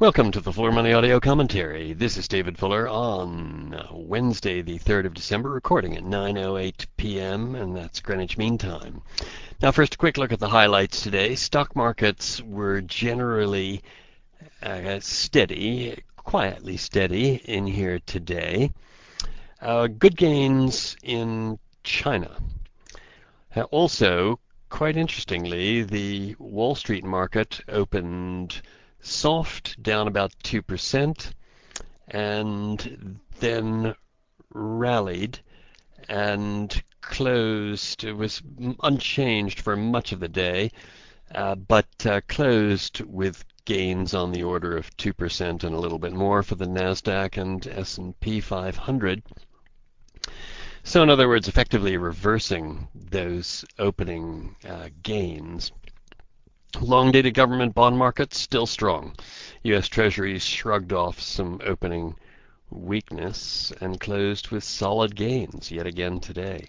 Welcome to the Fuller Money Audio Commentary. This is David Fuller on Wednesday, the 3rd of December, recording at 9:08 p.m., and that's Greenwich Mean Time. Now, first, a quick look at the highlights today. Stock markets were generally steady, quietly steady in here today. Good gains in China. Also, quite interestingly, the Wall Street market opened soft, down about 2%, and then rallied and closed. It was unchanged for much of the day, but closed with gains on the order of 2% and a little bit more for the Nasdaq and S&P 500. So in other words, effectively reversing those opening gains. Long-dated government bond markets still strong. U.S. Treasuries shrugged off some opening weakness and closed with solid gains yet again today.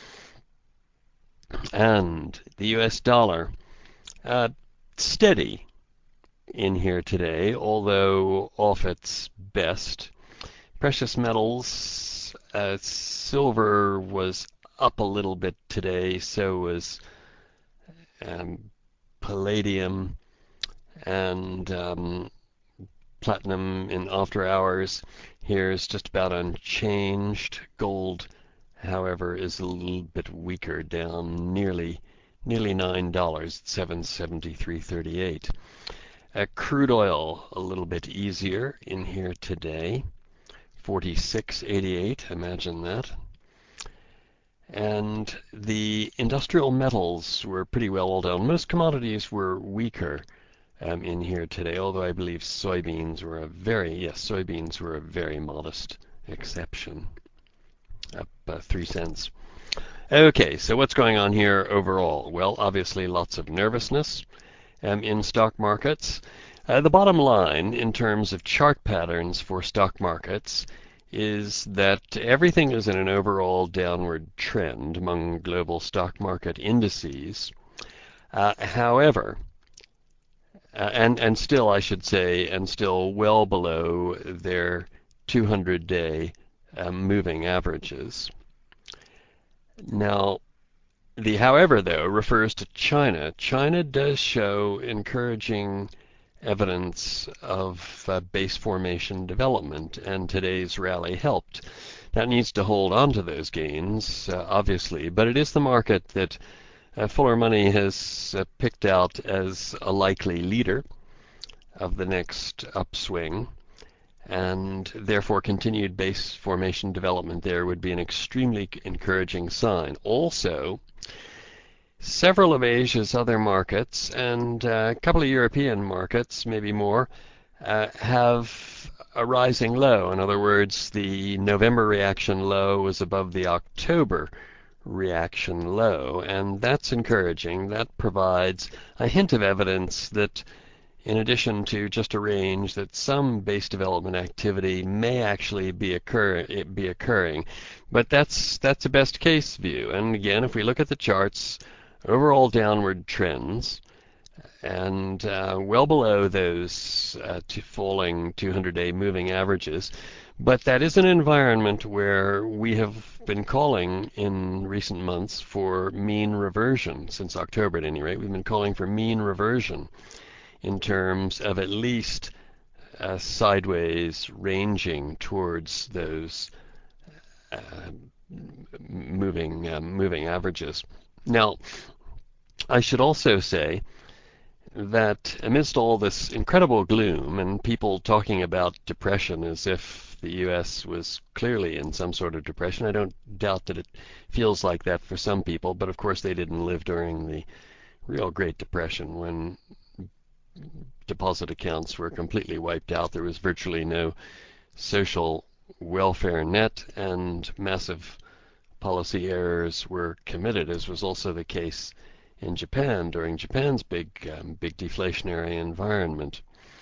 And the U.S. dollar, steady in here today, although off its best. Precious metals, silver was up a little bit today, so was palladium and platinum in after hours. Here is just about unchanged. Gold, however, is a little bit weaker, down nearly $9, $773.38. Crude oil a little bit easier in here today, 46.88. Imagine that. And the industrial metals were pretty well all down. Most commodities were weaker in here today, although I believe soybeans were a very modest exception, up 3 cents. Okay, so what's going on here overall? Well, obviously lots of nervousness in stock markets. The bottom line in terms of chart patterns for stock markets is that everything is in an overall downward trend among global stock market indices. However, and still, I should say, and still well below their 200-day moving averages. Now, the however, though, refers to China. China does show encouraging evidence of base formation development, and today's rally helped. That needs to hold on to those gains, obviously, but it is the market that Fuller Money has picked out as a likely leader of the next upswing, and therefore continued base formation development there would be an extremely encouraging sign. Also, several of Asia's other markets and a couple of European markets, maybe more, have a rising low. In other words, the November reaction low was above the October reaction low, and that's encouraging. That provides a hint of evidence that, in addition to just a range, that some base development activity may actually be occurring. But that's a best case view. And again, if we look at the charts, overall downward trends, and well below those falling 200-day moving averages. But that is an environment where we have been calling in recent months for mean reversion. Since October at any rate, we've been calling for mean reversion in terms of at least sideways ranging towards those moving averages. Now, I should also say that amidst all this incredible gloom and people talking about depression as if the U.S. was clearly in some sort of depression, I don't doubt that it feels like that for some people, but of course they didn't live during the real Great Depression when deposit accounts were completely wiped out. There was virtually no social welfare net, and massive policy errors were committed, as was also the case in Japan during Japan's big deflationary environment.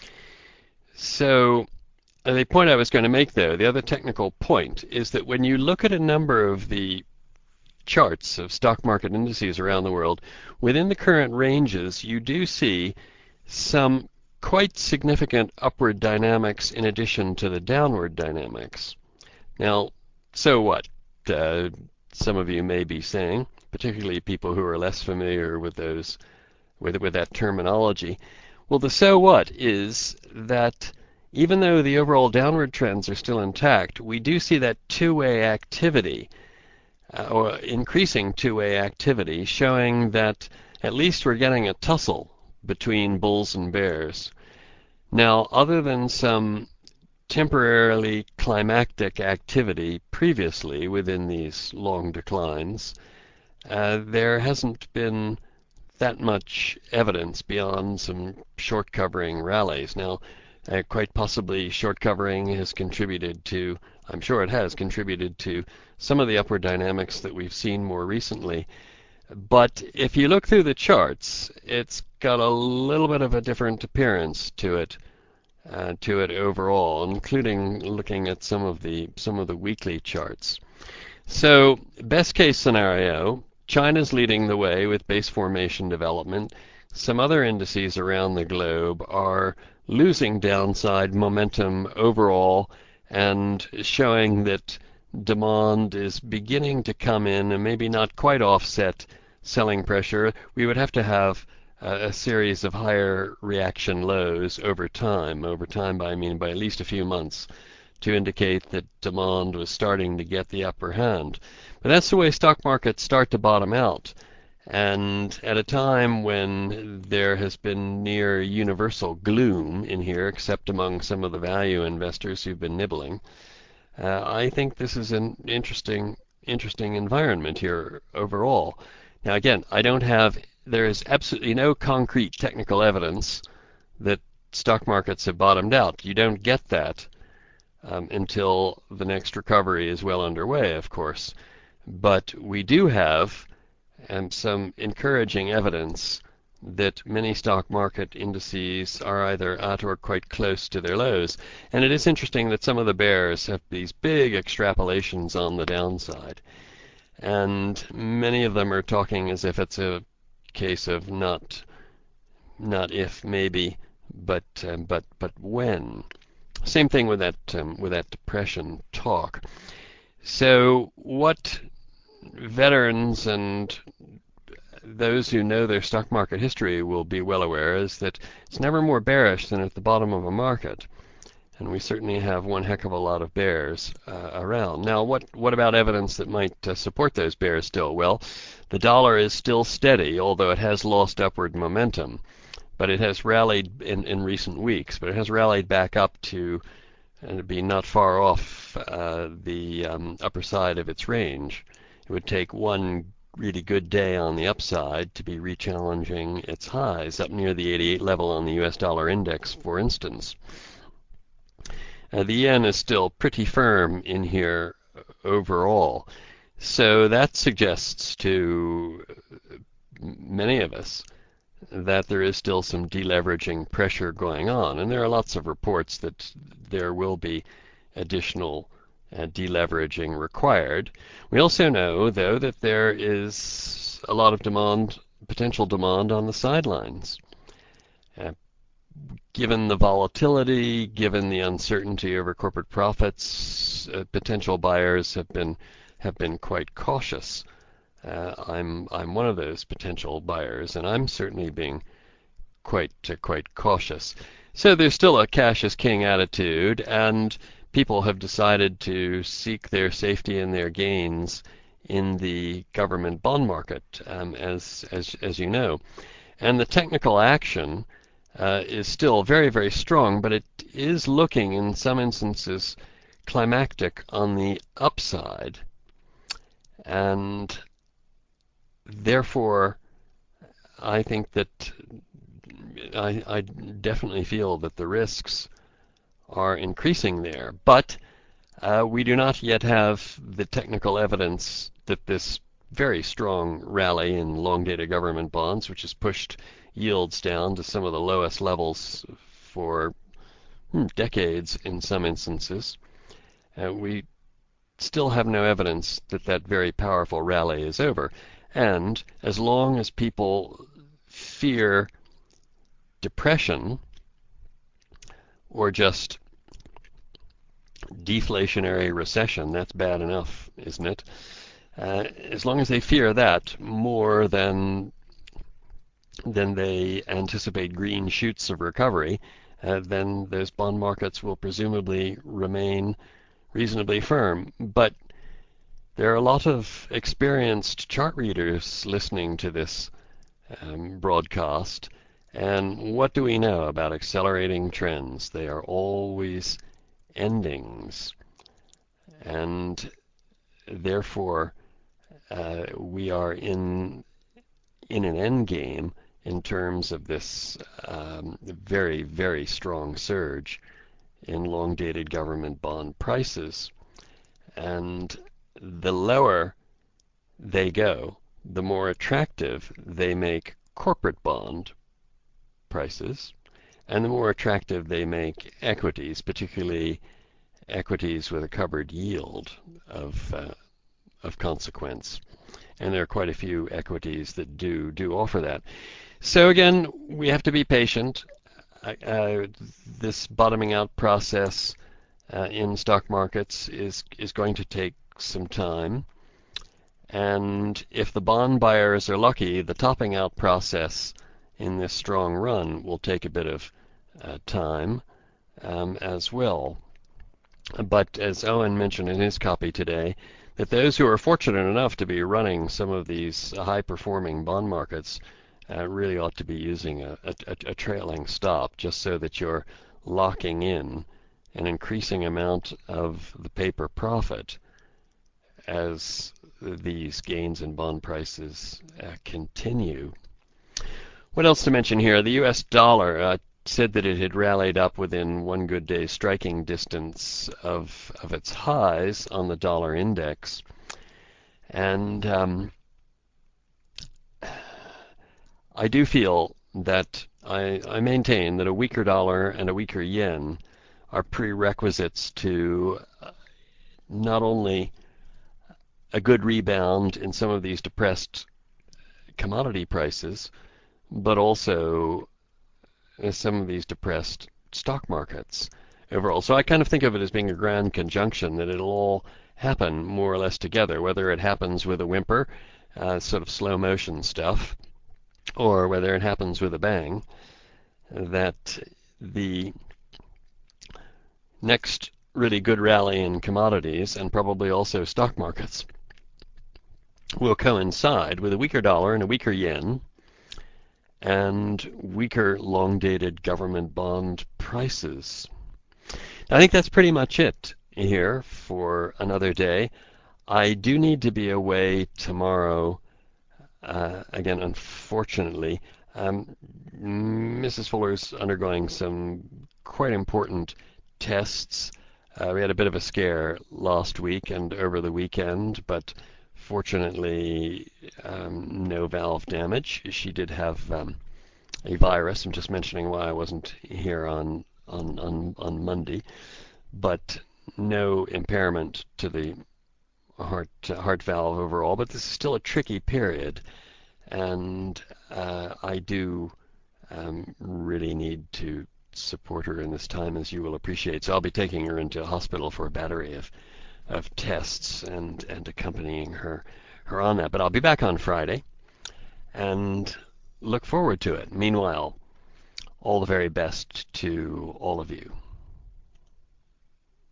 So the point I was going to make, though, the other technical point, is that when you look at a number of the charts of stock market indices around the world, within the current ranges, you do see some quite significant upward dynamics in addition to the downward dynamics. Now, so what? Some of you may be saying, particularly people who are less familiar with that terminology. Well, the so what is that even though the overall downward trends are still intact, we do see that two-way activity, or increasing two-way activity, showing that at least we're getting a tussle between bulls and bears. Now, other than some temporarily climactic activity previously within these long declines, there hasn't been that much evidence beyond some short covering rallies. Now, quite possibly short covering has contributed to, I'm sure it has contributed to some of the upward dynamics that we've seen more recently. But if you look through the charts, it's got a little bit of a different appearance to it overall, including looking at some of the weekly charts. So, best case scenario, China's leading the way with base formation development. Some other indices around the globe are losing downside momentum overall and showing that demand is beginning to come in and maybe not quite offset selling pressure. We would have to have a series of higher reaction lows over time. Over time, I mean by at least a few months, to indicate that demand was starting to get the upper hand. But that's the way stock markets start to bottom out. And at a time when there has been near universal gloom in here, except among some of the value investors who've been nibbling, I think this is an interesting environment here overall. Now again, there is absolutely no concrete technical evidence that stock markets have bottomed out. You don't get that until the next recovery is well underway, of course. But we do have some encouraging evidence that many stock market indices are either at or quite close to their lows. And it is interesting that some of the bears have these big extrapolations on the downside. And many of them are talking as if it's a case of not if, maybe, but when. Same thing with that depression talk. So what veterans and those who know their stock market history will be well aware is that it's never more bearish than at the bottom of a market. And we certainly have one heck of a lot of bears around. Now, what about evidence that might support those bears still? Well, the dollar is still steady, although it has lost upward momentum. But it has rallied in recent weeks, but it has rallied back up to be not far off the upper side of its range. It would take one really good day on the upside to be re-challenging its highs up near the 88 level on the US dollar index, for instance. The yen is still pretty firm in here overall. So that suggests to many of us that there is still some deleveraging pressure going on. And there are lots of reports that there will be additional deleveraging required. We also know, though, that there is a lot of potential demand on the sidelines. Given the volatility, given the uncertainty over corporate profits, potential buyers have been quite cautious. I'm one of those potential buyers, and I'm certainly being quite cautious. So there's still a cash is king attitude, and people have decided to seek their safety and their gains in the government bond market, as you know. And the technical action is still very, very strong, but it is looking in some instances climactic on the upside. And therefore, I think that I definitely feel that the risks are increasing there. But we do not yet have the technical evidence that this very strong rally in long-dated government bonds, which has pushed yields down to some of the lowest levels for decades in some instances. We still have no evidence that that very powerful rally is over. And as long as people fear depression, or just deflationary recession. That's bad enough, isn't it? As long as they fear that more than they anticipate green shoots of recovery, then those bond markets will presumably remain reasonably firm. But there are a lot of experienced chart readers listening to this broadcast, and what do we know about accelerating trends? They are always endings, and therefore we are in an end game in terms of this very, very strong surge in long-dated government bond prices. And the lower they go, the more attractive they make corporate bond prices, and the more attractive they make equities, particularly equities with a covered yield of consequence. And there are quite a few equities that do offer that. So again, we have to be patient. This bottoming out process in stock markets is going to take some time. And if the bond buyers are lucky, the topping out process in this strong run will take a bit of time as well. But as Owen mentioned in his copy today, that those who are fortunate enough to be running some of these high-performing bond markets really ought to be using a trailing stop, just so that you're locking in an increasing amount of the paper profit as these gains in bond prices continue. What else to mention here? The U.S. dollar said that it had rallied up within one good day's striking distance of its highs on the dollar index. And I do feel that I maintain that a weaker dollar and a weaker yen are prerequisites to not only a good rebound in some of these depressed commodity prices, but also some of these depressed stock markets overall. So I kind of think of it as being a grand conjunction, that it'll all happen more or less together, whether it happens with a whimper, sort of slow motion stuff, or whether it happens with a bang, that the next really good rally in commodities, and probably also stock markets, will coincide with a weaker dollar and a weaker yen, and weaker long-dated government bond prices. I think that's pretty much it here for another day. I do need to be away tomorrow, again, unfortunately. Mrs. Fuller's undergoing some quite important tests. We had a bit of a scare last week and over the weekend, but fortunately, no valve damage. She did have a virus. I'm just mentioning why I wasn't here on Monday, but no impairment to the heart valve overall. But this is still a tricky period, and I do really need to support her in this time, as you will appreciate. So I'll be taking her into a hospital for a battery of tests and accompanying her on that. But I'll be back on Friday and look forward to it. Meanwhile, all the very best to all of you.